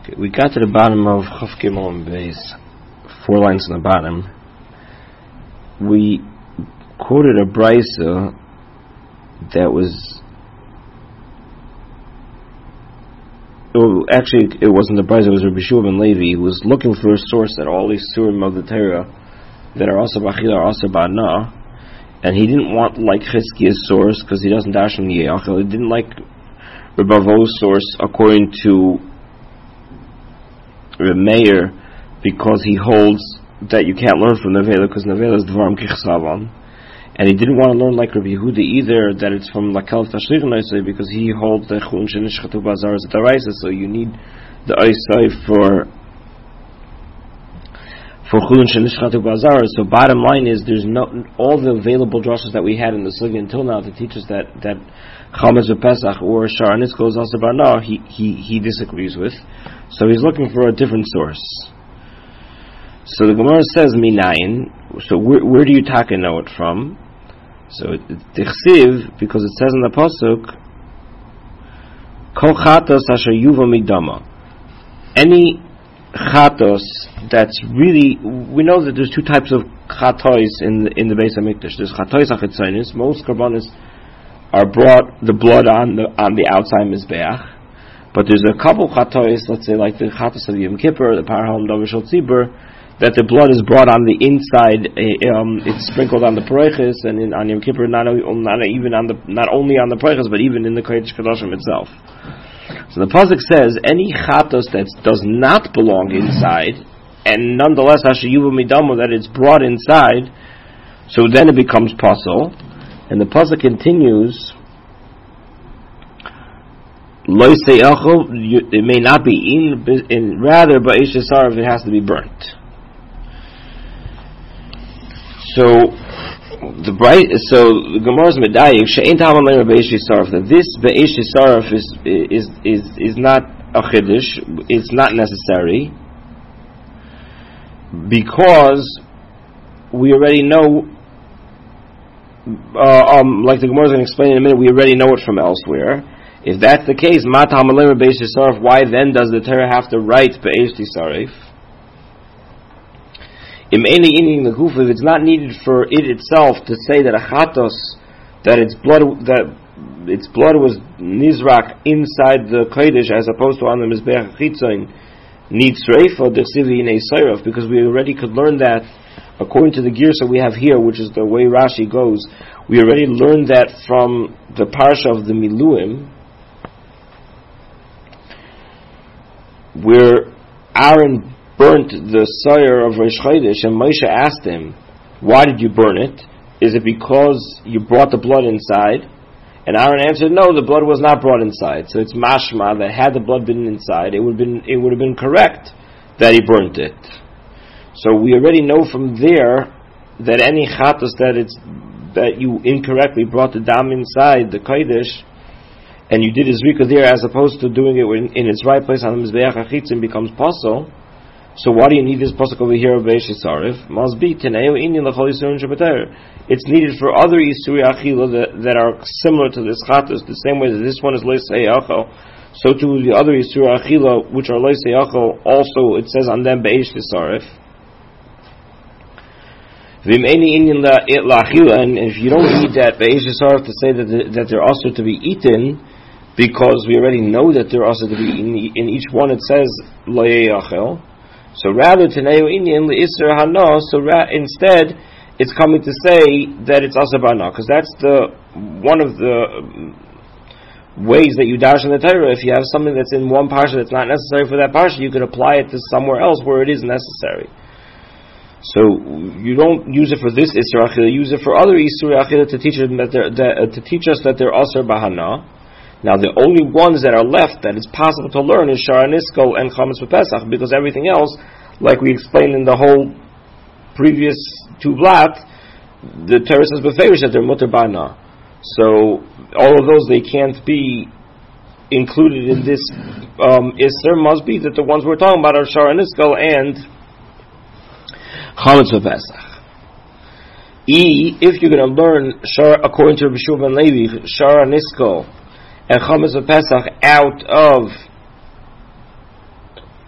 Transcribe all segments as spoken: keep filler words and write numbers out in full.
Okay, we got to the bottom of Chaf Gimel and Beis, four lines on the bottom. We quoted a brisa that was, well, actually it wasn't a brisa, it was Rabbi Shua ben Levi, who was looking for a source that all these surim of the Torah that are also b'achila are also b'ana, and he didn't want like Chizkiya's source because he doesn't dash from Yechel. He didn't like Rabbi Vo's source according to Reb Meir because he holds that you can't learn from Nevela because Nevela is Dvarim Kichsavan, and he didn't want to learn like Rabbi Yehuda either that it's from Lakel Tashlich Noisei because he holds that Chulun Shenishchatu Bazar is Daraisa, so you need the Oisei for for Chulun Shenishchatu Bazar. So bottom line is there's no all the available drushes that we had in the Sugya until now to teach us that that Chametz Pesach or Shara Nitzko is also Barna, he, he, he disagrees with. So he's looking for a different source. So the Gemara says Minayin. So where, where do you taka know it from? So Tichsiv, because it says in the pasuk, Kol chatos asher yuva midama. Any chatos that's really, we know that there's two types of chatos in the, in the Beis Hamikdash. There's chatos achitzonis. Most karbanos are brought the blood on the on the outside mizbeach. But there's a couple chatos, let's say like the chatos of Yom Kippur, the Parham Davar Shel Tzibur, that the blood is brought on the inside. Um, it's sprinkled on the pareiches, and in, on Yom Kippur, not, not even on the not only on the pareiches, but even in the Kodesh Kadoshim itself. So the pasuk says any chatos that does not belong inside, and nonetheless hashiyuva midamo that it's brought inside, so then it becomes pasul, and the pasuk continues. Lo seiachol, it may not be in, in rather, but ish yisarif, it has to be burnt. So the bright, so the Gemara's medayik she'ein ta'amal le'er be'ish yisarif, that this be'ish yisarif is is is is not a chiddush, it's not necessary because we already know. Uh, um, like the Gemara's going to explain in a minute, we already know it from elsewhere. If that's the case, why then does the Torah have to write Be'esh Tisarif? If it's not needed for it itself to say that a chatos, that its blood that its blood was nizrak inside the kodesh as opposed to on the mizbeach chitzain, needs reifa d'chsivi inei seiraf, because we already could learn that according to the girsa we have here, which is the way Rashi goes. We already learned that from the parsha of the Miluim, where Aaron burnt the sire of Rosh Chodesh, and Moshe asked him, why did you burn it? Is it because you brought the blood inside? And Aaron answered, no, the blood was not brought inside. So it's mashma that had the blood been inside, it would have been, it would have been correct that he burnt it. So we already know from there that any chatos that it's that you incorrectly brought the dam inside the kodesh, and you did his rika there as opposed to doing it in, in its right place on the mizbeach hachitzim, becomes pasul. So why do you need this pasuk over here of Be'esh Yisarif? Must be teneo inyan l'chol yisurim shebeter. It's needed for other yisuri achila that, that are similar to this chatos, the same way that this one is loisei achol. So too the other yisuri achila which are loisei achol, also it says on them Be'esh Yisarif. And if you don't need that Be'esh Yisarif to say that the, that they're also to be eaten, because we already know that they're also to be in, in each one it says Lo Yechel. So rather Taneo Inyan L'Isser Hana, so ra- instead it's coming to say that it's also Bana, because that's the one of the ways that you dash in the Torah. If you have something that's in one parsha that's not necessary for that parsha, you could apply it to somewhere else where it is necessary. So you don't use it for this Isur Achila, use it for other Isur Achila to teach them that they're, that, uh, to teach us that they're Asur Bahana. Now the only ones that are left that it's possible to learn is Shara Nitzko and Chametz Pesach, because everything else, like we explained in the whole previous two blat, the Torah says beferish that they're Mutter Bahana. So all of those, they can't be included in this um, Isur. Must be that the ones we're talking about are Shara Nitzko and Chametz Pesach. E, if you're going to learn Shara, according to Rabbi Shua ben Levi, Shara Nitzko and Chametz Pesach out of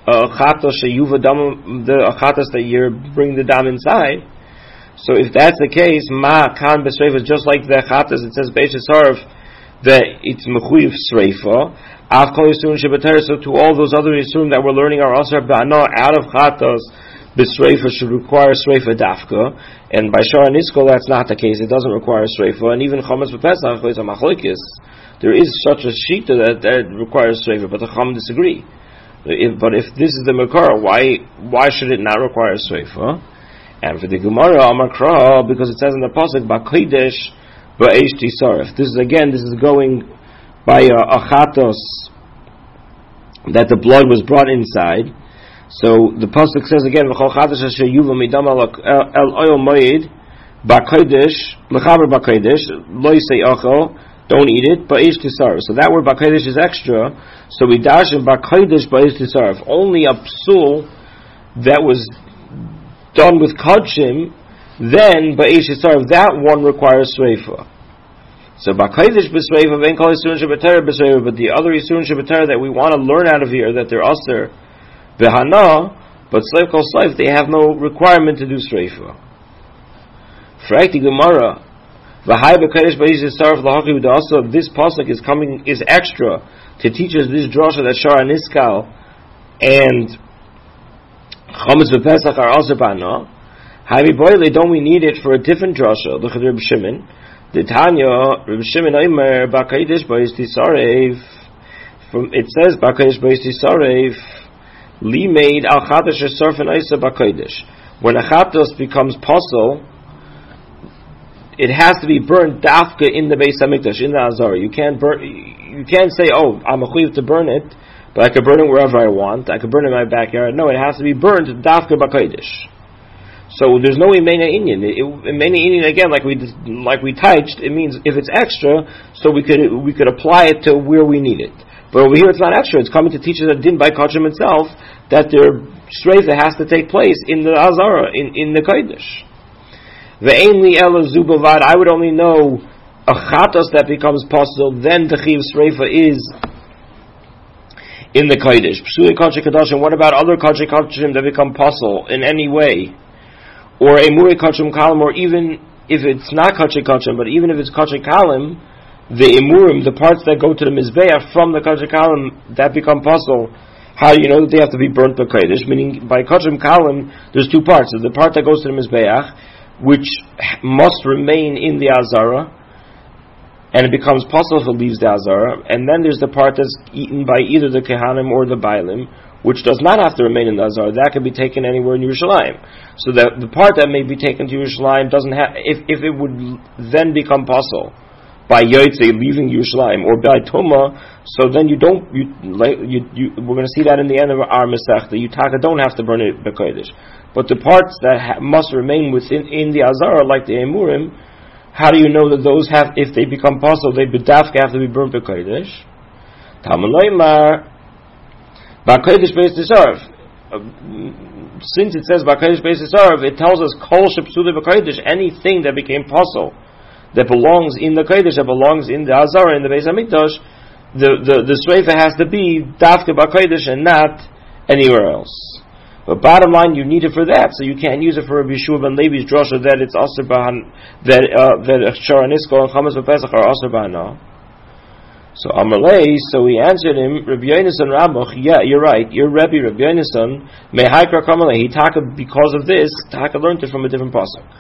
a chatos sheyuva dam, the chatos that you're bringing the dam inside. So if that's the case, ma kan b'sreifa, just like the chatas, it says beishes sarf that it's mechuyev sreifa. Av kol yisurin shebeter, so to all those other yisurin that we're learning are also ba'ana out of chatas, b'sreifa should require sreifa dafka, and by shara niskol that's not the case. It doesn't require sreifa, and even chametz b'pesach is a machlokes. There is such a shita that, that requires sreifa, but the chum disagree. If, but if this is the makar, why why should it not require sreifa? And for the Gemara, Amar Kra, because it says in the pasuk, "Ba'kodesh ba'eish tisaref." This is again, this is going by a, a chatos that the blood was brought inside. So the pasuk says again, "V'chol chatos asher yuva midam el oil moed ba'kodesh lechaber ba'kodesh lo yisei ochel." Don't eat it, ba'eish tisaref. So that word ba'kodesh is extra. So we dash in ba'kodesh ba'eish tisaref. Only a psul that was done with kodshim, then ba'eish tisaref, that one requires sreifa. So ba'kodesh b'sreifa, v'en kol yisurin shebeter b'sreifa, but the other yisurin shebeter that we want to learn out of here, that they're aser v'hana, but sleif kol sleif, they have no requirement to do sreifa. Frakti Gemara, v'hai b'kodesh ba'eish tisaref l'haki v'da'asa, this pasuk is coming, is extra to teach us this drasha that shara niskal and chametz v'pesach are also ba'ana. Havi boile, don't we need it for a different drasha? Look at Reb Shimon. The Tanya, Reb Shimon Omer, ba'kodesh ba'eish tisaref. From it says ba'kodesh ba'eish tisaref. Li made al chatos shesarf and isa ba'kodesh. When a chatos becomes posel, it has to be burned dafka in the Beis Hamikdash, in the Azar. You can't burn. You can't say, "Oh, I'm a chuyev to burn it, but I could burn it wherever I want. I could burn it in my backyard." No, it has to be burned dafka b'kodesh. So there's no imena inyan. Imena inyan again, like we like we touched, it means if it's extra, so we could we could apply it to where we need it. But over here, it's not extra. It's coming to teach us that din by kodshim itself that their shreifa has to take place in the Azara, in in the kodesh. Ve'enli elo zubavad. I would only know a chatos that becomes possible. Then the chiv sreifa is in the kodesh. Psuli kodshei kadoshim. What about other kodshei kadoshim that become possible in any way, or a muri kodshim kalim, or even if it's not kodshei kadoshim, but even if it's kodshei kalim, the imurim, the parts that go to the mizbeach from the kodshei kalim that become possible. How do you know that they have to be burnt by kodesh? Meaning by kodshim kalim, there's two parts. There's the part that goes to the mizbeach, which must remain in the Azara, and it becomes possible if it leaves the Azara, and then there's the part that's eaten by either the Kehanim or the Bailim, which does not have to remain in the Azara. That can be taken anywhere in Yerushalayim. So that the part that may be taken to Yerushalayim doesn't have, if, if it would then become possible by Yotzei leaving Yerushalayim, or by Tumah, so then you don't, you, like, you, you, we're going to see that in the end of our Masechta, you taka don't have to burn it b'kodesh. But the parts that ha- must remain within in the Azara, like the Emurim, how do you know that those have, if they become possible, they bedafka have to be burnt b'kodesh? Talmud Loimar, b'kodesh beis tisaref. Since it says b'kodesh beis tisaref, it tells us kol shepsuli b'kodesh, anything that became possible, that belongs in the kodesh, that belongs in the Azara, in the Beis Hamikdash, the the the sreifa has to be dafka b'kodesh and not anywhere else. But bottom line, you need it for that, so you can't use it for Rabbi Yeshua ben Levi's drasha that it's also bahan that uh, that shara niskol and chametz v'pesach are also bahana. So Amalei, so he answered him, Rabbi Yonasan Rabbach, yeah, you're right, you're Rabbi Rabbi Yonasan. Mehaikra kamalei, he taka because of this, taka learned it from a different pasuk.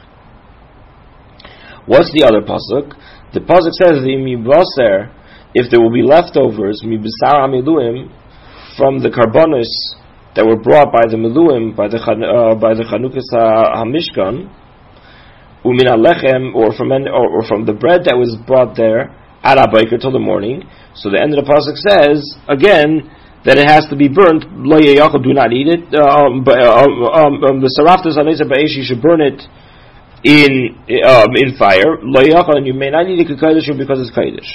What's the other pasuk? The pasuk says the mibaser, if there will be leftovers mibasar hamiluim from the karbonos that were brought by the Miluim, by the uh, by the Chanukas HaMishkan, Umin Alechem, or from or, or from the bread that was brought there, Ad HaBoker till the morning. So the end of the pasuk says again that it has to be burnt. Lo yeyachal, do not eat it. Um, but um, um, the Saraftas Anisa Ba'esh, you should burn it in um, in fire. Lo yeyachal, and you may not eat it because it's kodesh.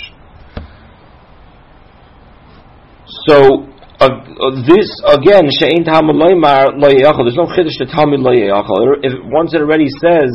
So. Uh, uh, this again, she'ein Talmud Loimar lo yeyachal. There's no chiddush to Talmud lo yeyachal. If once it already says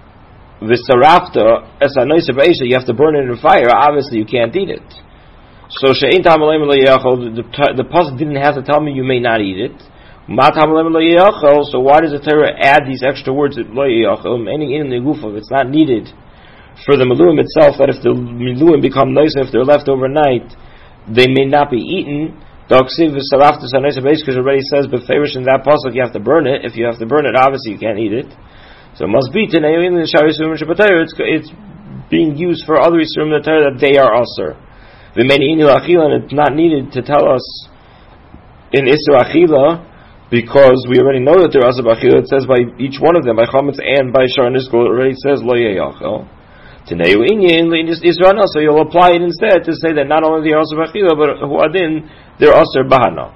v'sarafta es hanoisa b'eisha, you have to burn it in fire. Obviously, you can't eat it. So she'ein tamalem lo yachol. The the pasuk didn't have to tell me you may not eat it. Ma tamalem lo yachol. So why does the Torah add these extra words lo yachol? Any in the gufav, it's not needed for the maluim itself. That if the maluim become nice, if they're left overnight, they may not be eaten. The oksiv v'sarafta sanayis because already says beferish in that pasuk you have to burn it. If you have to burn it, obviously you can't eat it. So it must be today in the shari surim shabbatayr. It's it's being used for other isurim in the Torah that they are aser. And it's not needed to tell us in Isra Achila because we already know that they're Asar Achila. It says by each one of them, by Chametz and by Shar Niskol, it already says Lo Yeyachel. Today Isra, so you'll apply it instead to say that not only they're Asar Achila, but Huadin, they're Asar Bahana.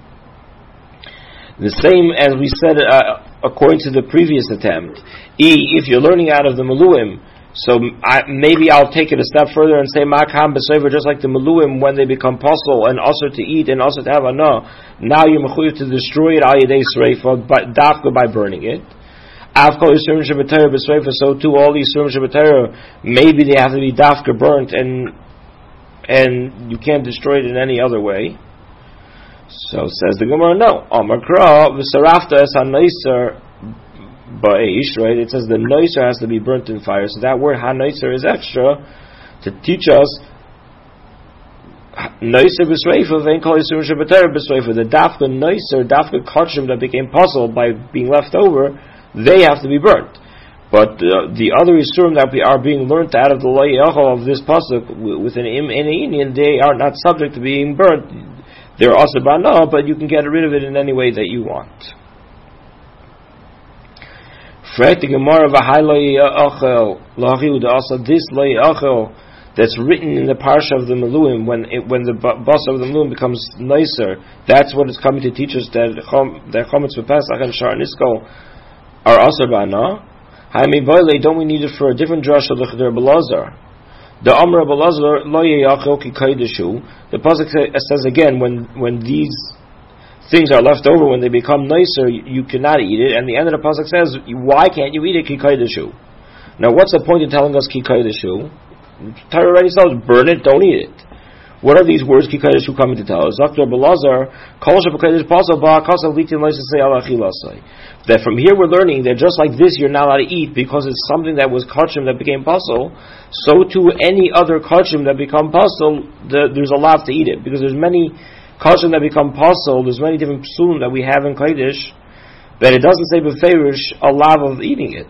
The same as we said uh, according to the previous attempt. E, if you're learning out of the Maluim, so I, maybe I'll take it a step further and say Makam b'Sefer, just like the Maluim when they become possible and also to eat and also to have anah. Now you're mechuyev to destroy it al yedei sreifa, but dafka by burning it. Avkol yisurim shebetorah b'sreifa. So too all these yisurim shebetorah, maybe they have to be dafka burnt and and you can't destroy it in any other way. So says the Gemara, no. Amar Kra v'sarafta es hanaiser. Ba'ish, right? It says the noiser has to be burnt in fire. So that word ha-noiser is extra to teach us noiser b'sreifa v'ein kol yisurim shebetorah b'sreifa. The dafka noiser, dafka kachim that became puzzled by being left over, they have to be burnt. But uh, the other isurim that are being learnt out of the lo yachol of this pasuk with an im and an inyan, they are not subject to being burnt. They're also bana, but you can get rid of it in any way that you want. The Gemara also this loyachel that's written in the parsha of the Maluim when it, when the boss of the Maluim becomes nicer, that's what it's coming to teach us that that Chometz v'Pesach and Shar Niskol are also bana. Haimi boile, don't we need it for a different drush of the Cheder Belazar? The Amr Belazar loyachel ki kaideshu. The pasuk says again when when these things are left over, when they become nicer, you, you cannot eat it. And the end of the pasuk says, why can't you eat it? Ki kaideshu. Now, what's the point in telling us ki kaideshu? Torah already says, burn it, don't eat it. What are these words ki kaideshu coming to tell us? That from here we're learning that just like this, you're not allowed to eat because it's something that was kachim that became pasul. So too, any other kachim that become pasul, the, there's a lot to eat it because there's many kachim that become pasul, there's many different psulim that we have in Kodesh, but it doesn't say beferish a lav of eating it.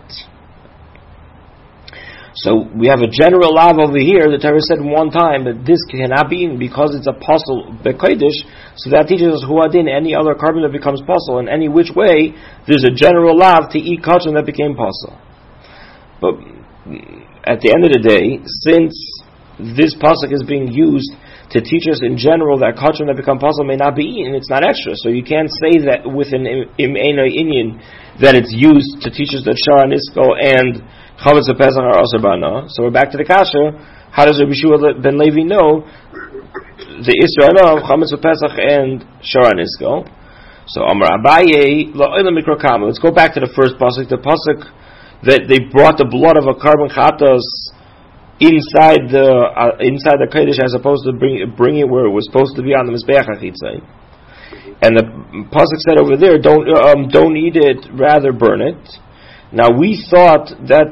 So we have a general lav over here. The Torah said one time that this cannot be eaten because it's a pasul bekodesh. So that teaches us huadin any other carbon that becomes pasul in any which way. There's a general lav to eat kachim that became pasul. But at the end of the day, since this pasuk is being used to teach us in general that kachim that become pasul may not be eaten, it's not extra. So you can't say that within im einay inyan that it's used to teach us that Shar Niskol and Chametz v'Pesach are also bana. So we're back to the kasha. How does Rabbi Shua ben Levi know the Israel of Chametz v'Pesach and Shar Niskol? So Amar Abaye la'olam mikra kama. Let's go back to the first pasuk. The pasuk that they brought the blood of a carbon chatos inside the uh, inside the kodesh as opposed to bring bring it where it was supposed to be on the mizbeach hachitzai. And the pasuk said over there, don't um, don't eat it, rather burn it. Now we thought that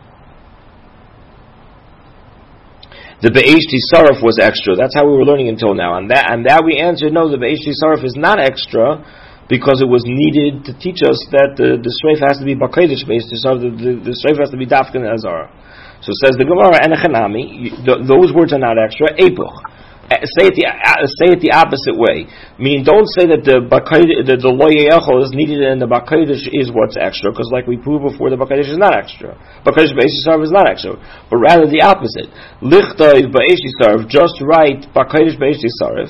the be'eshti sarif was extra. That's how we were learning until now. And that and that we answered no, the be'eshti sarif is not extra because it was needed to teach us that the the streif has to be bakodesh based. So the the, the streif has to be dafkin azara. So says the Gemara, Enechanami, those words are not extra. Epuch. Say it the uh, say it the opposite way. Meaning, don't say that the bakaydish, the, the lo yechol is needed and the bakaydish is what's extra, because like we proved before, the bakaydish is not extra. Bakaydish ba'eshi sarv is not extra, but rather the opposite. Lichtay ba'eshi sarv, just write bakaydish ba'eshi sarv.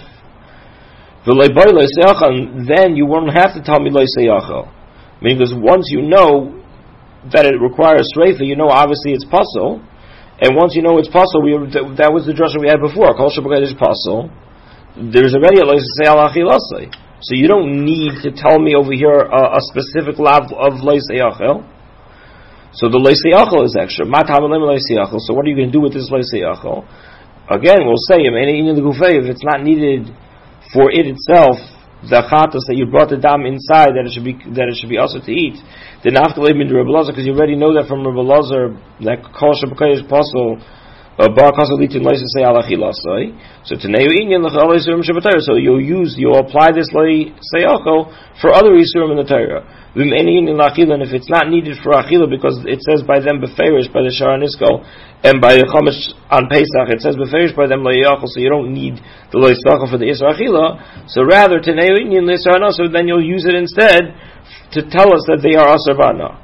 Then you won't have to tell me lo yechol. Meaning, because once you know that it requires sreifa, you know obviously it's pasul. And once you know it's pasul, we that was the drasha we had before. Kol shebakaydish pasul. There's already a loisei al achilasei, so you don't need to tell me over here a, a specific lav of loisei achel. So the loisei achel is extra. Mat hamalem loisei achel. So what are you going to do with this loisei achel? Again, we'll say, if it's not needed for it itself, the chatas that you brought the dam inside, that it should be that it should be also to eat, then after leaving the Rebbe Lazar, because you already know that from Rebbe Lazar that kol shabakay is possible. Bar kasal litin loisay say alachilasay. So toneyu inyan l'chalei surim shabatayr. So you'll use you'll apply this lay sayachol for other isurim in the Torah. V'im eni inyan l'achila, and if it's not needed for achila because it says by them beferish by the Shara Nisko and by the Chumash on Pesach it says beferish by them layachol, so you don't need the lay sayachol for the isra achila. So rather toneyu inyan l'isarana, so then you'll use it instead to tell us that they are asarbana.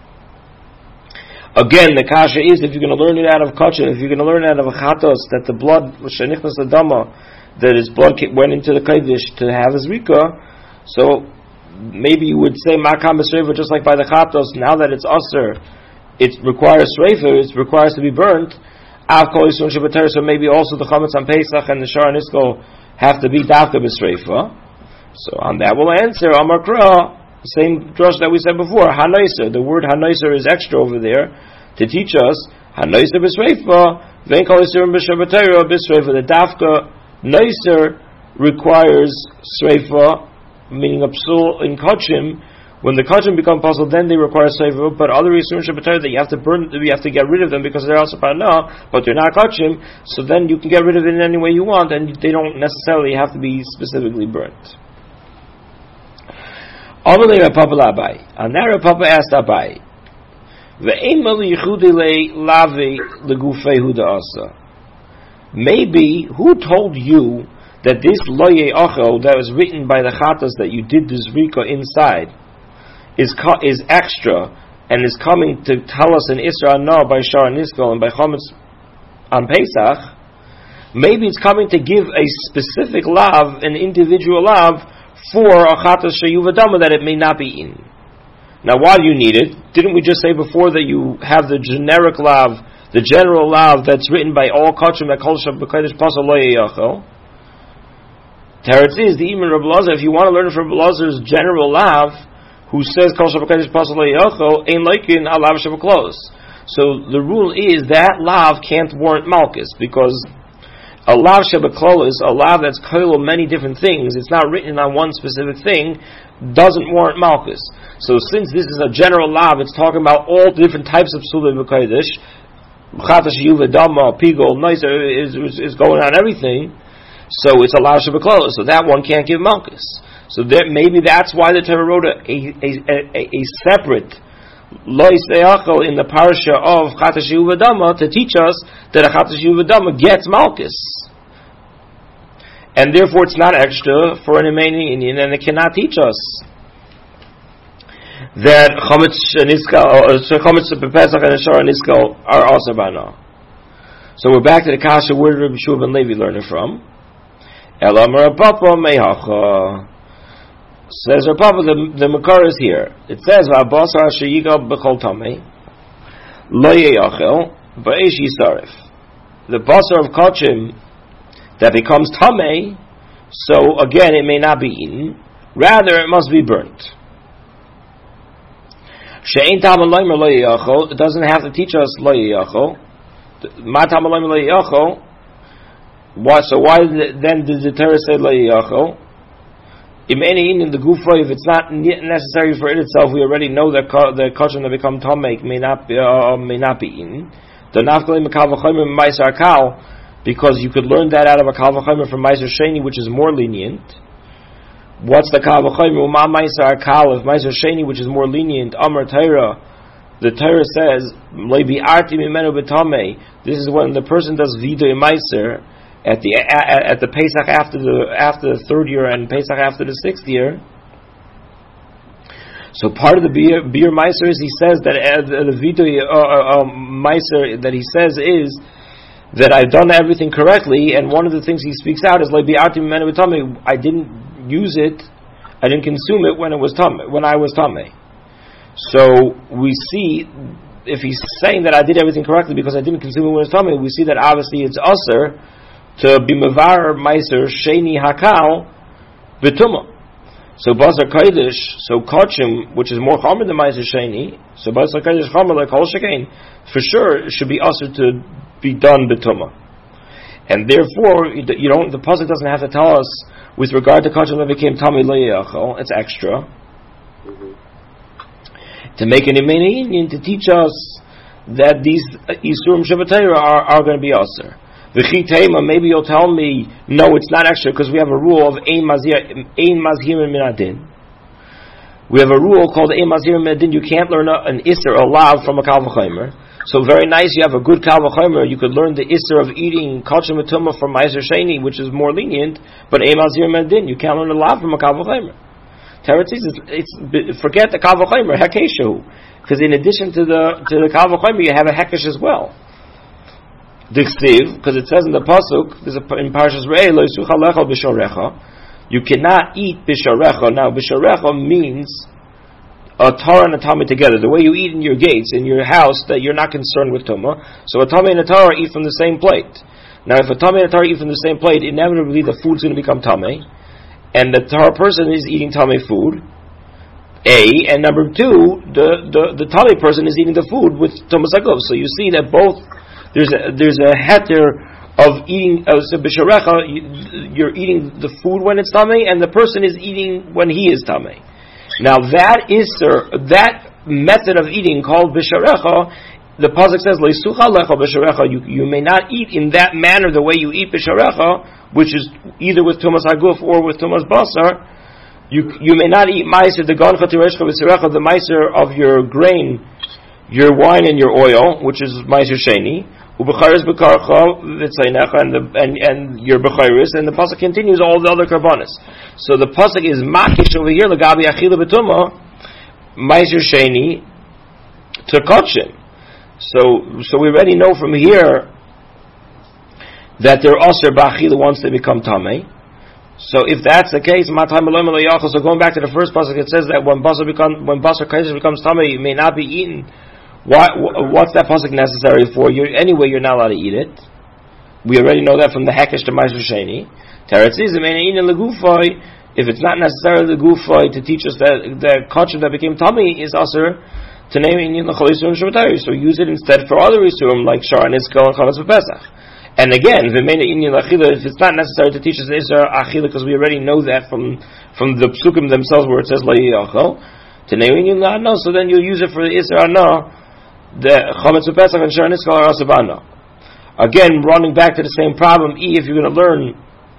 Again, the kasha is, if you're going to learn it out of kachin, if you're going to learn it out of a chatos, that the blood, shenichnas adama, that his blood went into the kodesh to have his rika, so maybe you would say makam esreifa, just like by the chatos, now that it's aser, it requires sreifa, it requires to be burnt, av kol yisur shabater, so maybe also the chametz on Pesach and the Shara Nisko have to be davka b'sreifa. So on that we'll answer, Amar Kra, same drush that we said before, hanaiser. The word hanaiser is extra over there to teach us hanaiser b'sreifa, vein kol yisurim b'shabatayra b'sreifa. The dafka naiser requires sreifa, meaning a psul in kachim. When the kachim become puzzle, then they require sreifa. But other yisurim shabatayra that you have to burn, you have to get rid of them because they're also parna, but they're not kachim. So then you can get rid of it in any way you want, and they don't necessarily have to be specifically burnt. Amalei Rav Papa Abai. And now Rav Papa asked Abai, maybe who told you that this loye achel that was written by the chatas that you did this rika inside is is extra and is coming to tell us in Isra Anah by Shara Nisko and by Chometz on Pesach? Maybe it's coming to give a specific lav, an individual lav, for a chatas sheyuvadama that it may not be eaten. Now, why do you need it? Didn't we just say before that you have the generic lav, the general lav that's written by all kachim that kol shabakadosh pasal lo yachol? Teretz is the Iman Rebbe Lazar. If you want to learn from Rebbe Lazar's general lav, who says kol shabakadosh pasal lo yachol, ein loikin alav shabaklos. So the rule is that lav can't warrant malchus because a lav shebaklolis, a lav that's koil many different things, it's not written on one specific thing, doesn't warrant malchus. So since this is a general lav, it's talking about all different types of psulim b'kodesh, chatas yuva dama, pigol, noiser is, is is going on everything. So it's a lav shebaklolis. So that one can't give malchus. So that maybe that's why the Torah wrote a a, a, a separate Lo Yisayachel in the parasha of Chatas Yuvadama to teach us that a Chatas Yuvadama gets Malchus. And therefore it's not extra for an remaining Indian, and it cannot teach us that Chometz Niskal, or Chometz Pesach and Shara Niskal are also bana. So we're back to the Kasha, where did Rabbi Shua ben Levi learn it from? Elamar Papa Mehacha. Says Rav Papa, the, the Makar is here. It says, "Va'abasar asher yigal b'chol tamei, lo yeyachel, ba'esh yisaref." The basar of kachim that becomes tamei, so again it may not be eaten. Rather, it must be burnt. She'ein tam alayim lo yeyachel. It doesn't have to teach us lo yeyachel. Ma tam alayim lo yeyachel. Why? So why then did the Torah say lo yeyachel? In the gufa, if it's not necessary for it itself, we already know that the kachim that become tamek may not be uh, may not be eaten. The nafkalei mekal v'chomer ma'aser kal, because you could learn that out of a kal v'chomer from ma'aser sheni, which is more lenient. What's the kal v'chomer? Uma ma'aser kal, if ma'aser sheni, which is more lenient, amar Torah, the Torah says leibi arti mimenu b'tamei. This is when the person does vidoy ma'aser at the at, at the Pesach after the after the third year and Pesach after the sixth year. So part of the beer beer meiser is he says that uh, the vito uh, uh, meiser that he says is that I've done everything correctly, and one of the things he speaks out is like bi'atim menu b'tamei. I didn't use it, I didn't consume it when it was tamei, when I was tamei. So we see, if he's saying that I did everything correctly because I didn't consume it when it was tamei, we see that obviously it's usher to be mevar meiser sheni hakal b'tumah. So basar kodesh, so kachim, which is more chomer than meiser sheni, so basar kodesh chomer like kol shekein, for sure it should be usher to be done b'tumah. And therefore, you don't. The pasuk doesn't have to tell us with regard to kachim that became tamei lo yachol. It's extra mm-hmm. to make an imanian to teach us that these isurim shabbatayra are, are going to be aser. V'chi tema, maybe you'll tell me, no, it's not extra because we have a rule of ein mazir ein mazhirin min adin. We have a rule called ein mazhirin min adin. You can't learn a, an iser or lav from a kal v'chomer. So very nice, you have a good kal v'chomer, you could learn the iser of eating kachim etuma from ma'aser sheni, which is more lenient, but ein mazhirin min adin, you can't learn a lav from a kal v'chomer. Teretz is, it's, forget the kal v'chomer, hekeshu, because in addition to the to the kal v'chomer, you have a hekesh as well. Dichsiv, because it says in the pasuk, there's a, in Parashas Re'eh, lo yisucha lechol b'shorecha, you cannot eat b'shorecha. Now, b'shorecha means a Torah and a Tamei together. The way you eat in your gates, in your house, that you're not concerned with Tumah. So a Tamei and a Torah eat from the same plate. Now, if a Tamei and a Torah eat from the same plate, inevitably the food's going to become Tamei, and the Torah person is eating Tamei food, A, and number two, the, the, the Tamei person is eating the food with Tumas Haguf. So you see that both There's a there's a heter of eating uh, so b'sharecha. You, you're eating the food when it's tamei, and the person is eating when he is tamei. Now that is sir, that method of eating called b'sharecha. The pasuk says leisucha lecha b'sharecha. You you may not eat in that manner the way you eat b'sharecha, which is either with tumas haguf or with tumas basar. You you may not eat meiser the gancha tireshcha b'sharecha, the meiser of your grain, your wine and your oil, which is meiser sheni. And the and, and your bechayris, and the pasuk continues all the other karbanis. So the pasuk is makish over here legabi achila betuma meiser sheni to kachim. So so we already know from here that they're aser ba'achila once they become tamei. So if that's the case, matam eloim lo yachol. So going back to the first pasuk, it says that when basar become when basar kaiser becomes tamei, it may not be eaten. Why, what's that pasuk necessary for? You're, anyway, you're not allowed to eat it. We already know that from the Hekesh to Ma'aser Sheni. Teretz is, if it's not necessarily the gufay to teach us that the kachim that became tummy is aser to name inyan l'chol yisurim shabbatayri, so use it instead for other yisurim like shar and iskal and chametz v'pesach. And again, v'meina inyan l'achila, if it's not necessary to teach us isra achila, because we already know that from from the psukim themselves where it says la yachol to name inyan la'ano, so then you'll use it for the isra no. The chametz v'pesach and shar and iskal are asabana. Again, running back to the same problem, E, if you're going to learn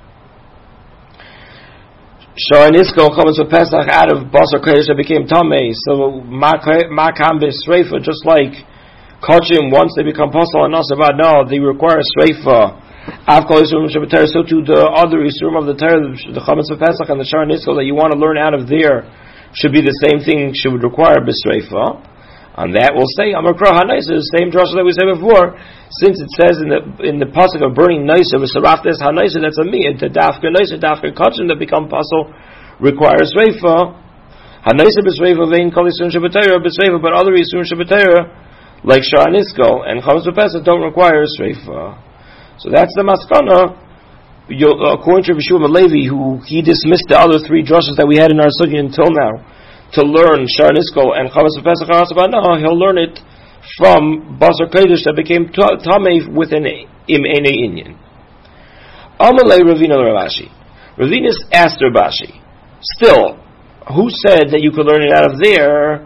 shar and iskal chametz v'pesach out of basar kodesh that became tamei, so makam b'sreifa, just like kachim, once they become pasal and asabana, they require sreifa. Avkol yisurim shabbatayr, so to the other yisurim of the Torah, the chametz v'pesach and the shar and iskal that you want to learn out of there, should be the same thing, should require b'sreifa. On that we'll say Amar Krah HaNaisa, the same drasha that we said before, since it says in the in the pasuk of burning Naisa v'saraftes HaNaisa, that's a miyad, the dafka Naisa, dafka kachim that become pasal requires reifa. HaNaisa b'sreifa vein kol yisurim shabbatayra b'sreifa, but other yisurim shabbatayra like shar and iskal and chametz v'pesach don't require reifa. So that's the maskana. According to Rishua Levi, who he dismissed the other three drashas that we had in our sugya until now, to learn shar and iskal and chametz v'pesach harasabana, he'll learn it from basar kodesh that became tamei with an im ene inyan. Amalei Ravina Ravashi. Ravina asked Ravashi, still, who said that you could learn it out of there?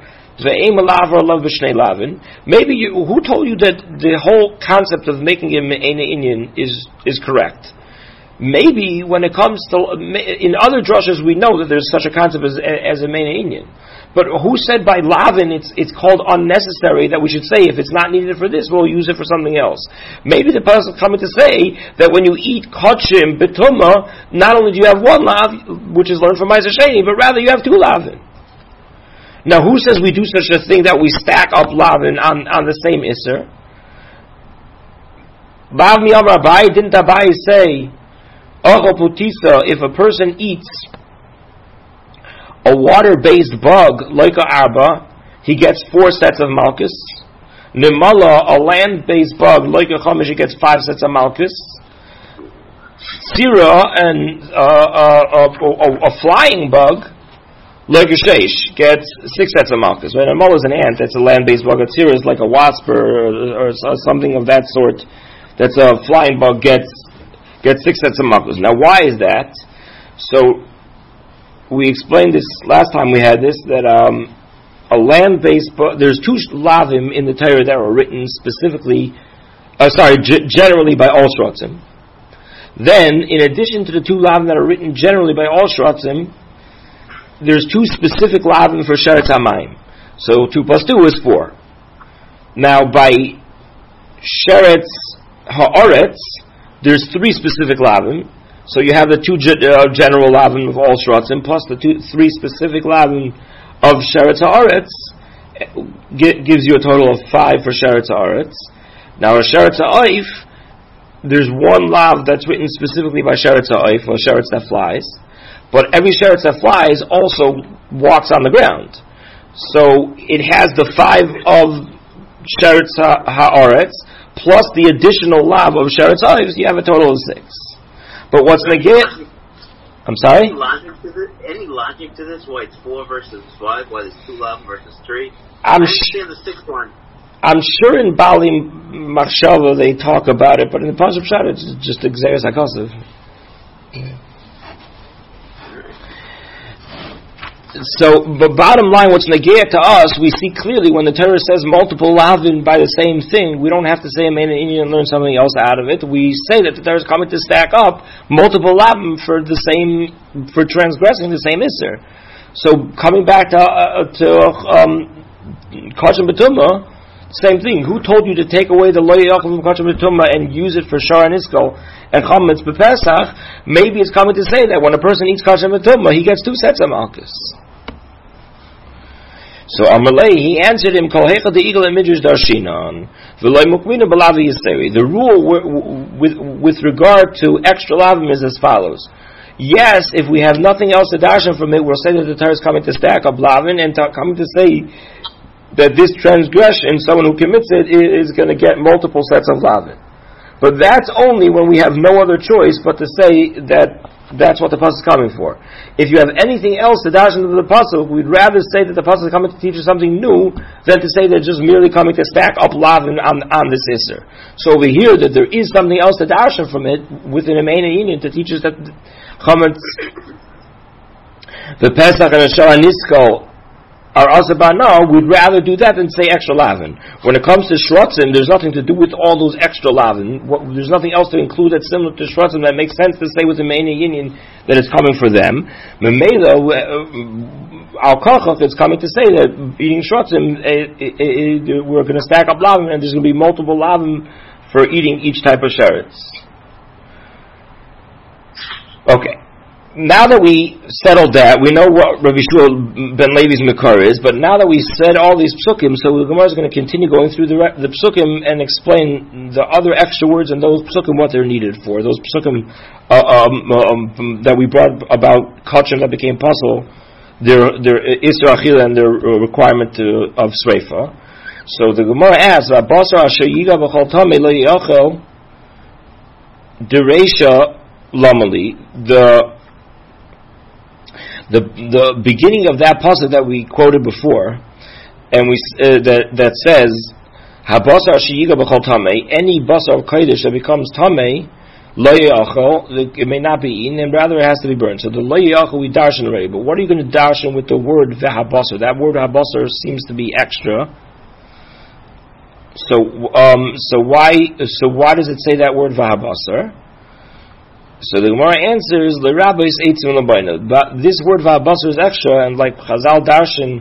Maybe you, who told you that the whole concept of making it ene inyan is is correct? Maybe when it comes to, in other drashas we know that there's such a concept as, as a main Indian. But who said by lavin it's it's called unnecessary that we should say if it's not needed for this, we'll use it for something else? Maybe the person coming to say that when you eat kachim betuma, not only do you have one lav, which is learned from Ma'aser Sheni, but rather you have two lavin. Now who says we do such a thing that we stack up lavin on, on the same isser? Bav miyam Abai, didn't Abai say, if a person eats a water-based bug like a arba, he gets four sets of malchus. Nimala, a land-based bug like a chamesh, he gets five sets of malchus. Sira, and uh, uh, uh, a flying bug like a sheish gets six sets of malchus. When a mala is an ant, that's a land-based bug. A sira is like a wasp or, or, or something of that sort. That's a flying bug, gets gets six sets of malchus. Now, why is that? So, we explained this last time we had this, that um, a land-based, bu- there's two lavim in the Torah that were written specifically, uh, sorry, g- generally by all shrotzim. Then, in addition to the two lavim that are written generally by all shrotzim, there's two specific lavim for sheretz hamayim. So, two plus two is four. Now, by sheretz ha'aretz, there's three specific lavim. So you have the two ge- uh, general lavim of all shrotzim, plus the two, three specific lavim of sheretz ha'aretz, g- gives you a total of five for sheretz ha'aretz. Now, a sheretz ha'oif, there's one lav that's written specifically by sheretz ha'oif, or sheretz that flies, but every sheretz that flies also walks on the ground. So it has the five of sheretz ha'aretz, plus the additional lav of sheretz ha'oif, you have a total of six. But what's negate? I'm sorry? Any logic to this? Any logic to this? Why it's four versus five? Why there's two lavim versus three? I'm I understand sh- the sixth one. I'm sure in Bali Machshava they talk about it, but in the Pasuk Pshat it's just Gzeres HaKosav. So, but bottom line, what's negate to us, we see clearly when the Torah says multiple lavin by the same thing, we don't have to say a man in Indian and learn something else out of it. We say that the Torah is coming to stack up multiple lavin for the same, for transgressing the same Isser. So, coming back to uh, to um, Kachim B'tumah, same thing. Who told you to take away the Lo Yachal from Kachim B'tumah and use it for Shar and Iskal and Chametz B'Pesach? Maybe it's coming to say that when a person eats Kachim B'tumah, he gets two sets of malchus. So Amalei, he answered him, Kol hecha de igel and midrash darshinan, v'loy mukmina b'lavi yiseri. The rule w- with, with regard to extra lavim is as follows. Yes, if we have nothing else to darshan from it, we'll say that the Torah is coming to stack up lavin and to, coming to say that this transgression, someone who commits it, is going to get multiple sets of lavin. But that's only when we have no other choice but to say that that's what the pasuk is coming for. If you have anything else to dash into the pasuk, we'd rather say that the pasuk is coming to teach us something new than to say they're just merely coming to stack up lavin on, on this isser. So over here, that there is something else to dash from it within a main union to teach us that chametz, the Pesach and the Shar Nisko are asabana, we'd rather do that than say extra lavin. When it comes to shrotzim, there's nothing to do with all those extra lavin. There's nothing else to include that's similar to shrotzim that makes sense to say with the main union that it's coming for them. Memela, al kachach, it's coming to say that eating shrotzim, we're going to stack up lavin, and there's going to be multiple lavin for eating each type of sheretz. Okay. Now that we settled that, we know what Rabbi Shmuel ben Levi's Makar is, but now that we said all these psukim, so the Gemara is going to continue going through the, the psukim and explain the other extra words and those psukim what they're needed for. Those psukim uh, um, um, that we brought about kachim that became puzzle, their their Isra Achila and their requirement to, of Sreifa. So the Gemara asks, Basar asher yiga b'chol tamei lo yachel dereisha lamali, the The the beginning of that pasuk that we quoted before, and we uh, that that says habasar sheyiga b'chol tamei, any basar of kodesh that becomes tamei lo yachol, it may not be eaten, and rather it has to be burned. So the lo yachol we darshan already, but what are you going to darshan with the word vehabasar? That word habasar seems to be extra. So um so why so why does it say that word vehabasar? So the Gemara answers, the rabbis eitzim l'bayna. But this word v'habasar is extra, and like Chazal Darshan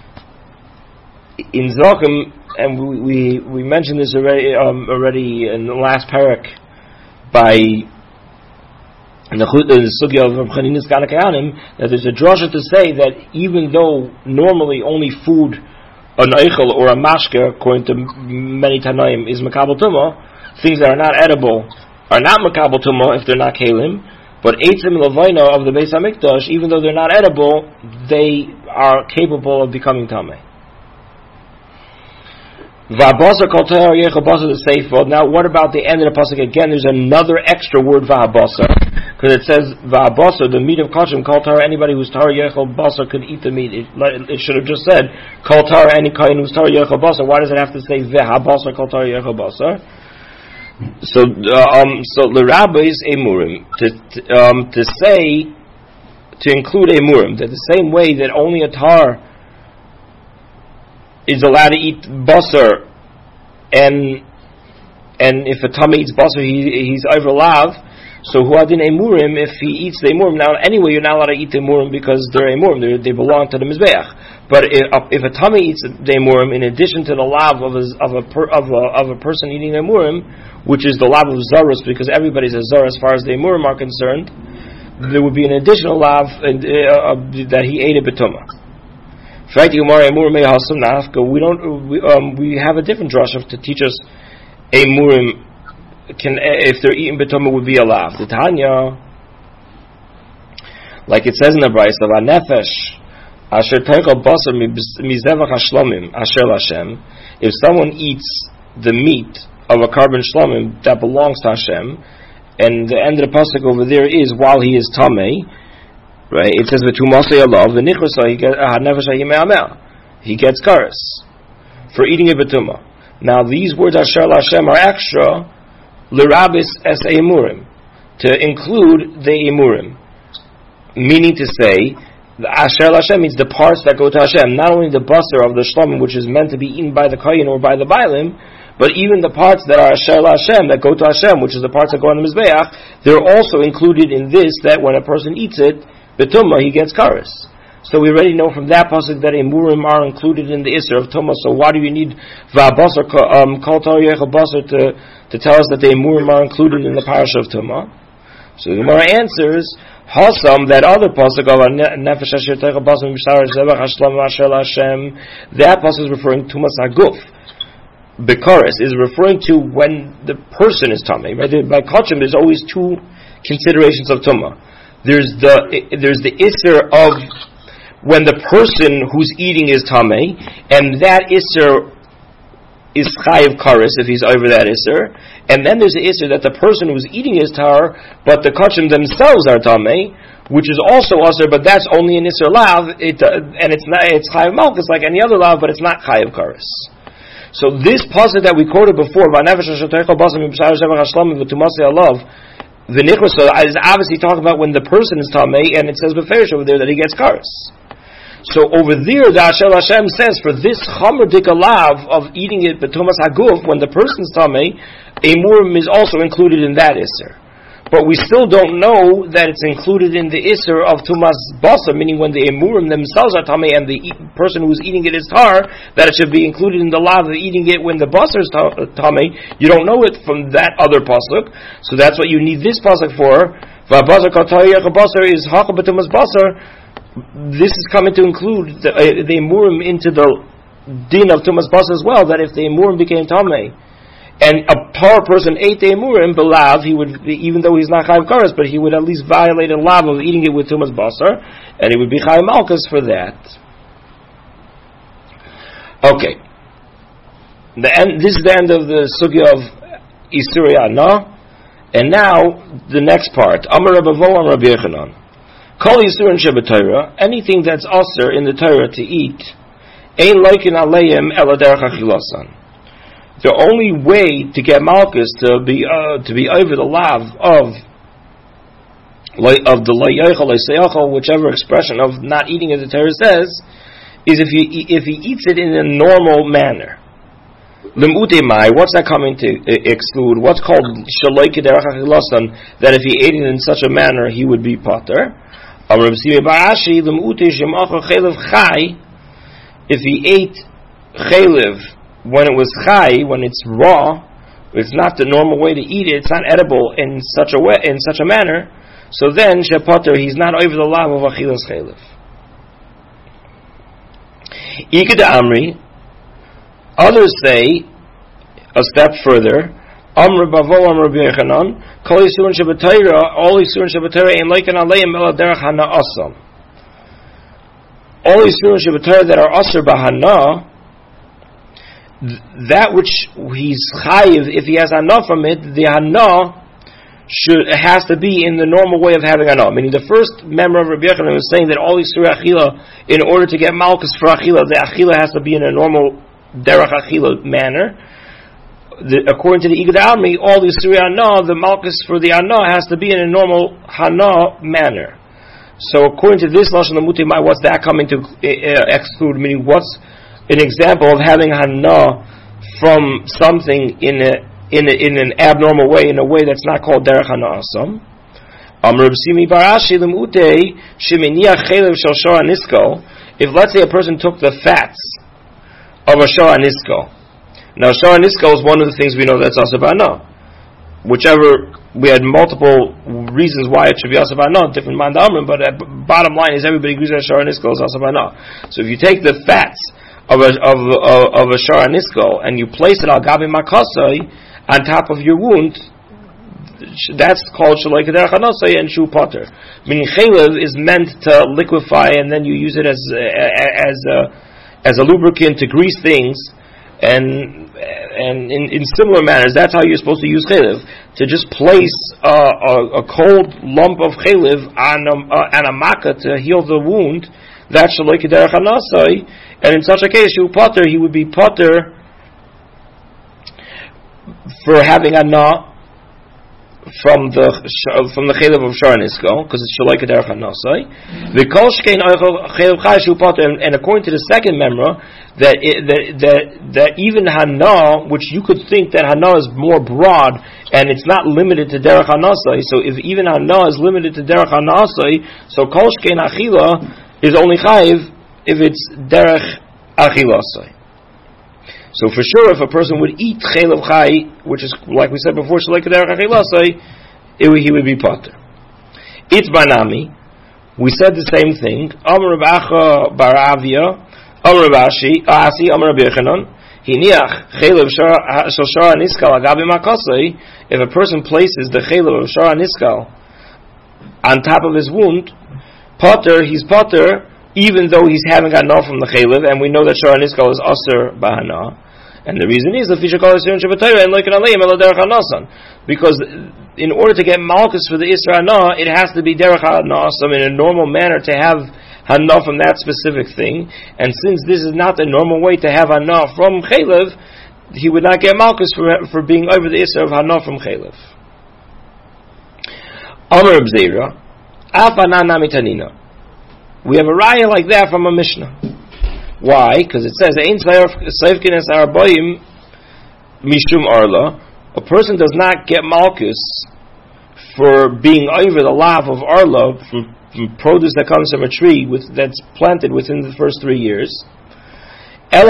in Zochim, and we, we we mentioned this already um, already in the last parak by in the, the sugya of Chaninis Ganakayanim, that there's a drasha to say that even though normally only food, an eichel or a mashka, according to many Tanaim, is makabel tumah, things that are not edible are not makabel tumah if they're not kalim, but eitzim levayna of the Beis Hamikdash, even though they're not edible, they are capable of becoming tameh. V'habasar kol tahar yechabasar the seifod. Now, what about the end of the pasuk? Again, there's another extra word v'habasar, because it says v'habasar, the meat of kachim kol tahar. Anybody who's tahar yechabasar could eat the meat. It, it should have just said kol tahar any kain who's tahar yechabasar. Why does it have to say v'habasar kol tahar yechabasar? So, uh, um, so the rabbis emurim to to, um, to say to include emurim that the same way that only a tar is allowed to eat basar, and and if a tummy eats basar, he he's over lav. So who adin emurim if he eats the emurim? Now anyway, you're not allowed to eat the emurim because they're emurim; they're, they belong to the mizbeach. But if, if a tummy eats the emurim, in addition to the lav of a of a, per, of a of a person eating the emurim, which is the lav of zarus, because everybody's a zar as far as the emurim are concerned, there would be an additional lav uh, uh, that he ate a betuma. We don't. We, um, we have a different drasha to teach us emurim can, if they're eating betuma, would be a lav. The Tanya, like it says in the Brayso, of nefesh asher teichel basar mizevach hashlomim asher Hashem. If someone eats the meat of a carbon shlomim that belongs to Hashem, and the end of the pasuk over there is while he is tamei, right? It says v'tumasei alav v'nichusay nefesh hayime'amel. He gets kares for eating a betuma. Now these words asher Hashem are extra l'rabis es emurim, to include the emurim, meaning to say the asher Hashem means the parts that go to Hashem, not only the basar of the shlomim which is meant to be eaten by the kohen or by the bailim, but even the parts that are asher Hashem that go to Hashem, which is the parts that go on the mizbeach, they're also included in this. That when a person eats it, betumah, he gets kares. So we already know from that pasuk that emurim are included in the isser of tumah. So why do you need va'basar um, kol tar yechel basar to to tell us that the emurim are included in the parasha of tumah? So the Gemara answers, Hasam, that other pasuk of nefesh asher teichel basar mishtar zevach hashlam asher Hashem, that pasuk is referring to tumas haguf. Bekaris is referring to when the person is tamei. Right? By kachim, there's always two considerations of tumah. There's the there's the isser of when the person who's eating is tamei, and that isser is chayiv kares if he's over that isser, and then there's the isser that the person who's eating is tar, but the kachim themselves are tamei, which is also usher, but that's only an isser lav, it, uh, and it's not it's chayiv malchus like any other lav, but it's not chayiv kares. So this pasuk that we quoted before, the nichus is obviously talking about when the person is tamei, and it says beferish over there that he gets kares. So over there, the Asher Hashem says for this chamer dikalav of eating it betumas haguf, when the person's tamei, emurim is also included in that isser. But we still don't know that it's included in the isser of tumas basar, meaning when the emurim themselves are tamei and the e- person who's eating it is tar, that it should be included in the lav of eating it when the basar is tamei. You don't know it from that other pasuk, so that's what you need this pasuk for. V'abasar kol tar yechel basar is hakol betumas basar. This is coming to include the, uh, the emurim into the din of tumas basar as well. That if the emurim became tamei, and a poor person ate the emurim belav, he would, even though he's not chayiv kares, but he would at least violate a lav of eating it with tumas basar, and he would be chayiv malchus for that. Okay, the end, this is the end of the sugya of Isurei Anah, and now the next part. Amar Rabbi Vo, Amar Rabbi Yochanan. Kol Yisurin Sheb'Torah, anything that's aser in the Torah to eat, ein loikin aleim ela derech achilasan. The only way to get malchus to be uh, to be over the lav of of the loyachal loyseachal, whichever expression of not eating as the Torah says, is if he if he eats it in a normal manner. Lem'utemai, what's that coming to exclude? What's called shaloi kederach achilasan? That if he ate it in such a manner, he would be pater. If he ate chaylev when it was chai, when it's raw, it's not the normal way to eat it, it's not edible in such a way, in such a manner, so then shepater, he's not over the lav of achilas chaylev. Iked Amri, others say a step further, Amr Bavo Amr Rabbi Yochanan, Kol Yisurin Sheb'Torah, all Yisurin Sheb'Torah ain't like an aleim ela derech hana asam. All Yisurin Sheb'Torah that are aser b'hana, that which he's chayiv, if he has hana from it, the hana should has to be in the normal way of having hana. Meaning, the first member of Rabbi Yochanan was saying that all Yisur achila, in order to get malchus for achila, the achila has to be in a normal derech achila manner. the, according to the Igad Army, all the Yisuri Hana, the Malchus for the Hana has to be in a normal Hana manner. So according to this Lashon Lamutei Mai, what's that coming to uh, exclude? Meaning, what's an example of having Hana from something in a, in a, in an abnormal way, in a way that's not called Derech Hana Asam? Amr Simi Barashi Lamutei Sheminiach Chelev Shel Shor Nisko. If let's say a person took the fats of a Shor Nisko. Now, Shor Nisko is one of the things we know that's Asur B'Hana. Whichever, we had multiple reasons why it should be Asur B'Hana, different man Amrim, but uh, bottom line is everybody agrees that Shor Nisko is Asur B'Hana. So if you take the fats of a of of, of a Shor Nisko and you place it al gabi makasai on top of your wound, that's called Shaloi Kederech Hanasai and Shu Potter. Meaning Chelev is meant to liquefy, and then you use it as as a, as a lubricant to grease things. And and in, in similar manners, that's how you're supposed to use chelev, to just place uh, a, a cold lump of chelev on a, uh, on a makkah to heal the wound. That's shaloi kederech hanasai, and in such a case, you potter, he would be potter for having a na from the from the chelev of Shor Nisko, because it's shaloi kederech hanasai. The kol shkein chelev chai shu potter, and according to the second memra, that, it, that that that even hana, which you could think that hana is more broad and it's not limited to derech hanasai. So if even hana is limited to derech hanasai, so kol shkein achila is only chayiv if it's derech achilasai. So for sure, if a person would eat chelev chai, which is like we said before, shalei kederech achilasai, he would be potter. It's banami. We said the same thing. Amar Rav Acha bar Avia, Amar Rav Ashi, Asi, Amar Rav Yochanan. Hiniach chelev shel shor niskal agabi makasai. If a person places the chelev of shor niskal on top of his wound, potter, he's potter, even though he's having got enough from the chelev, and we know that shor niskal is aser bahana. And the reason is because in order to get malchus for the Isra Hana, it has to be derech ha'nasam in a normal manner to have hana from that specific thing. And since this is not the normal way to have hana from chelev, he would not get malchus for, for being over the Isra of hana from chelev. Amar Bzeira, afana namitanina. We have a raya like that from a Mishnah. Why? Because it says, mishum arla. A person does not get malchus for being over the lav of arla from, from produce that comes from a tree with, that's planted within the first three years. The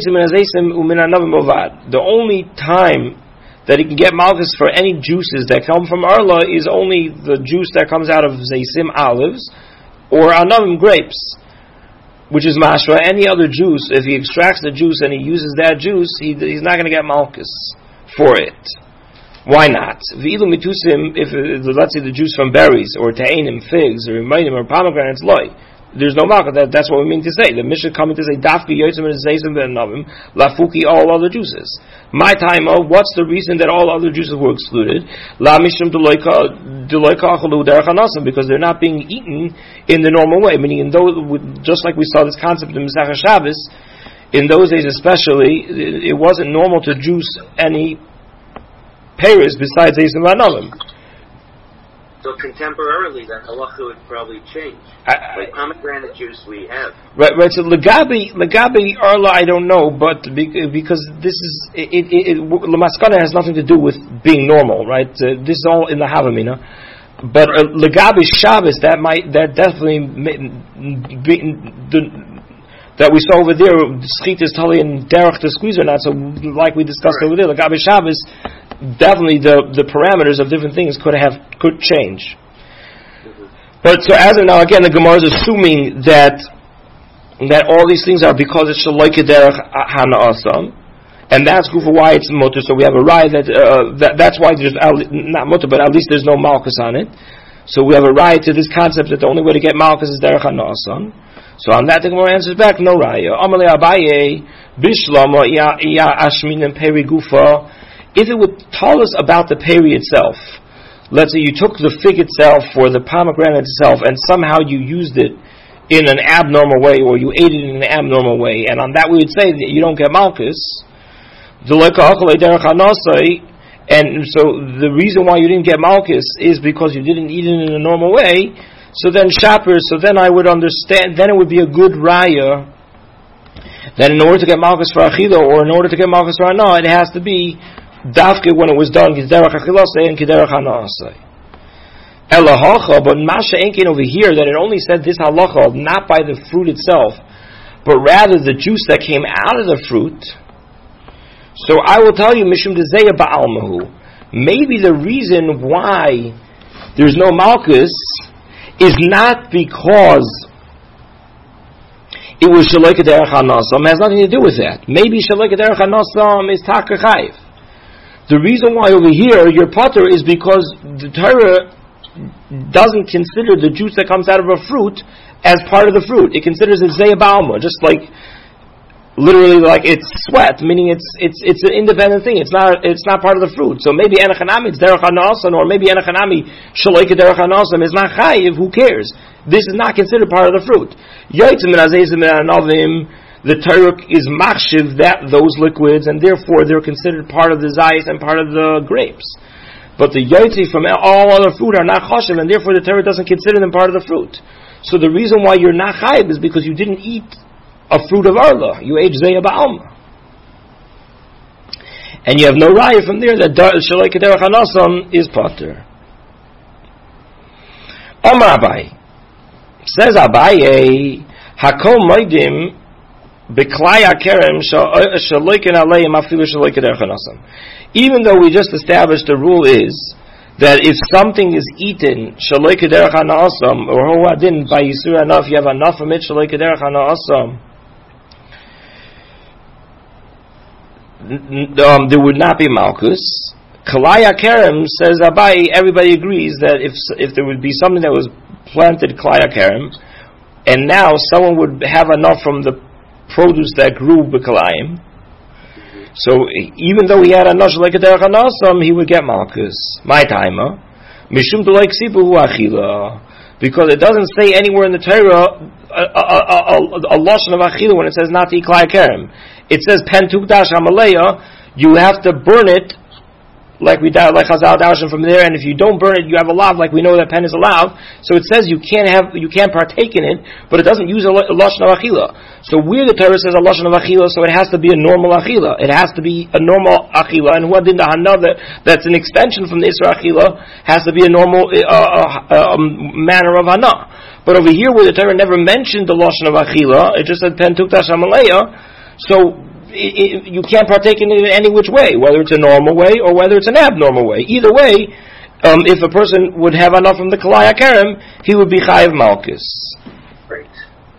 only time that he can get malchus for any juices that come from arla is only the juice that comes out of zeisim olives or anavim grapes, which is mashra. Any other juice, if he extracts the juice and he uses that juice, he, he's not going to get malchus for it. Why not? If, if let's say the juice from berries or ta'anim, figs, or remainim, or pomegranates, loy, there's no malchus. That, that's what we mean to say. The Mishnah coming to say dafki yotzim and zeisim ve'navim lafuki all other juices. My time, oh, what's the reason that all other juices were excluded? La mishum deloika achalu derech hanasim, because they're not being eaten in the normal way. Meaning, in those, just like we saw this concept in Masechah Shabbos, in those days especially, it, it wasn't normal to juice any peiros besides zeisim ve'navim. So contemporarily, that halacha would probably change. I, like pomegranate juice we have. Right, right. So legabi, legabi arla, I don't know, but because this is it, it, it lemaskana has nothing to do with being normal, right? Uh, this is all in the havamina. But uh, legabi Shabbos, that might that definitely be, the, that we saw over there. Schit is tali and derech to squeeze or not. So like we discussed right over there, legabi Shabbos. Definitely, the, the parameters of different things could have could change. Mm-hmm. But so as of now, again, the Gemara is assuming that that all these things are because it's shaloi kederech hana asam, and that's for why it's mutter. So we have a raya that, uh, that that's why there's not mutter, but at least there's no malchus on it. So we have a raya to this concept that the only way to get malchus is derech hana asam. So on that, the Gemara answers back, no raya. Amalei Abaye bishlama iya ashmin and peri gufa. If it would tell us about the peri itself, let's say you took the fig itself or the pomegranate itself and somehow you used it in an abnormal way or you ate it in an abnormal way, and on that we would say that you don't get malchus. And so the reason why you didn't get malchus is because you didn't eat it in a normal way. So then shaper, so then I would understand, then it would be a good raya that in order to get malchus for achila, or in order to get malchus for hana, it has to be dafke when it was done, kiderach achilase and kiderach hanaasai. Elahacha, but masha enkin over here, that it only said this halacha, not by the fruit itself, but rather the juice that came out of the fruit. So I will tell you, Mishum Dezeya Ba'almahu, maybe the reason why there's no malchus is not because it was Shaloi Kederach HaNasam, has nothing to do with that. Maybe Shaloi Kederach HaNasam is Taka Chayv. The reason why over here your potter is because the Torah doesn't consider the juice that comes out of a fruit as part of the fruit. It considers it Zeya Ba'alma, just like literally like it's sweat, meaning it's it's it's an independent thing. It's not it's not part of the fruit. So maybe enachanami it's derech hanasam, or maybe enachanami shaloika derech hanasam is not chayiv. Who cares? This is not considered part of the fruit. Yotzim and azezim and anovim, the Torah is machshiv that those liquids, and therefore they're considered part of the zayis and part of the grapes. But the yotzi from all other fruit are not chashiv, and therefore the Torah doesn't consider them part of the fruit. So the reason why you're not chayiv is because you didn't eat a fruit of arla. You ate zeya ba'alma. And you have no raya from there that shaloi kederach hanasam is potter. Omar Abai. Says Abaye, Hakol moidim beklai hakerem shaloi ken aleim afilu shaloi kederach hanasam. Even though we just established the rule is that if something is eaten shaloi kederach hanasam, or hoadin by yisur enough, you have enough from it shaloi kederach hanasam, Um, there would not be malchus. Kalaya Kerem, says Abai, everybody agrees that if if there would be something that was planted Kalaya Kerem, and now someone would have enough from the produce that grew B'Kalayim, so even though he had enough like a derech hanasam, he would get malchus. My timer, mishum d'loy ksipu hu achila, because it doesn't say anywhere in the Torah a, a, a, a, a lashon of achila when it says not to eat Kalaya Kerem. It says pen tukdash hamaleya. You have to burn it, like we like Chazal darshan from there. And if you don't burn it, you have a lav, like we know that pen is allowed. So it says you can't have, you can't partake in it, but it doesn't use a, a lashon of achila. So where the Torah says a lashon of achila, so it has to be a normal achila. It has to be a normal achila, and huadin dahana, that's an extension from the isra achila, has to be a normal uh, uh, uh, manner of hana. But over here, where the Torah never mentioned the lashon of achila, it just said pen tukdash hamaleya. So it, it, you can't partake in it in any which way, whether it's a normal way or whether it's an abnormal way. Either way, um, if a person would have enough from the Kalaya Kerem, he would be chayiv malchus. Right.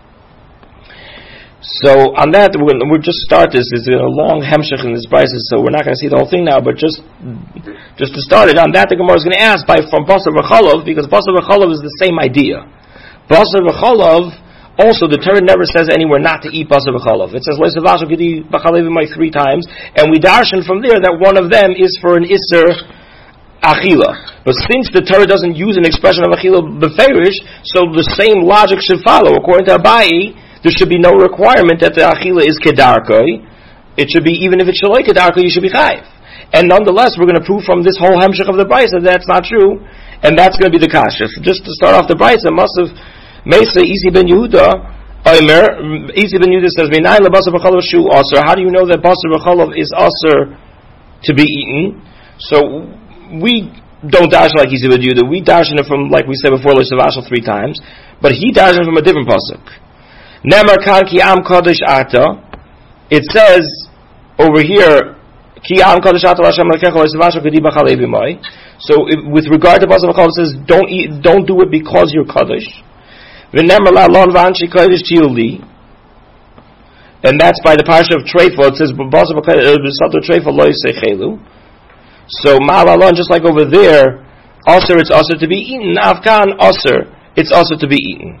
So on that, we're, we'll just start this. It's a long hemshech in this prices, so we're not going to see the whole thing now. But just just to start it, on that the Gemara is going to ask by from Basar v'Cholov, because Basar v'Cholov is the same idea. Basar v'Cholov. Also, the Torah never says anywhere not to eat basar v'cholov. It says le'savashu gedi b'chalevimai three times, and we darshan from there that one of them is for an iser achila. But since the Torah doesn't use an expression of achila b'ferish, so the same logic should follow. According to Abai, there should be no requirement that the achila is kedarkoi. It should be, even if it's shaloi kedarkoi, you should be chayiv. And nonetheless, we're going to prove from this whole hemshech of the brisa that that's not true, and that's going to be the kasha. Just to start off the brisa, must have Mesa Isi ben Yehuda, Omer, Isi ben Yehuda says, "Minay lebasar v'cholov shu aser." How do you know that basar v'cholov is aser to be eaten? So we don't dash like Isi ben Yehuda. We dash it from, like we said before, l'shavashal three times, but he dash it from a different pasuk. Nemar kan ki am kadosh ata. It says over here, ki am kadosh ata l'Hashem l'kecha l'shavashal kedi b'chalev imai. So if, with regard to basar v'cholov, it says don't eat, don't do it because you're kadosh. And that's by the parsha of Treifah. It says, so ma'alalon, just like over there, also it's also to be eaten. Afkan also, it's also to be eaten.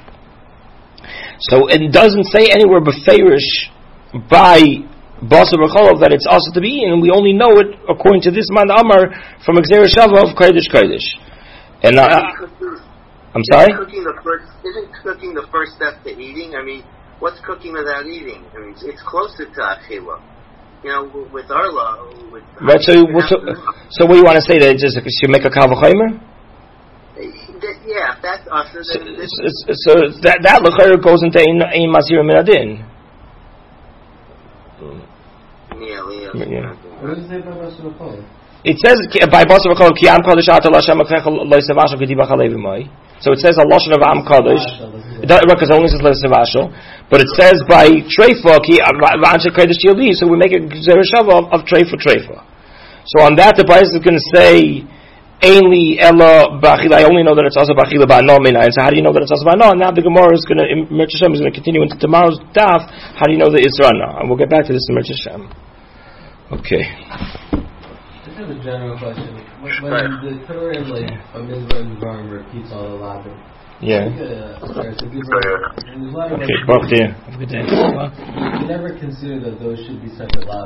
So it doesn't say anywhere beferish by basar v'cholov that it's also to be eaten. We only know it according to this man Amar from Gzeira Shava of Kodesh Kodesh. And uh, I'm sorry? Isn't cooking the first, isn't cooking the first step to eating? I mean, what's cooking without eating? I mean, it's closer to achila. you know, with our law. With right. So, so, so, what do you want to say? That it just should make a kal v'chomer? Yeah, if that's usher, so, then this so, so that that l'chayr goes into ein masir min adin. Yeah, yeah. What does it say about Basar V'chol? It says by Basar V'chol ki am kodesh ata l'Hashem akrecha lo'isavashel kedibach alevi mai. So it says a lashon of am kodesh. It doesn't because it only says lo'isavashel, but it says by treifa ki v'anshe kodesh yili. So we make a zereshava of, of treifa treifa. So on that the Bryce is going to say. Ainly ella b'achila. I only know that it's also b'achila ba'ano minayin. So how do you know that it's also ba'ano? And now the Gemara is going to, Mirch Hashem is going to continue into tomorrow's daf. How do you know that it's rana? And we'll get back to this in Mirch Hashem. Okay. I have a general question. When, when the Torah like a mitzvah and Dvarim repeats all the ladder. Yeah. Okay, Baruch Have a good day. You never consider that those should be separate ladder.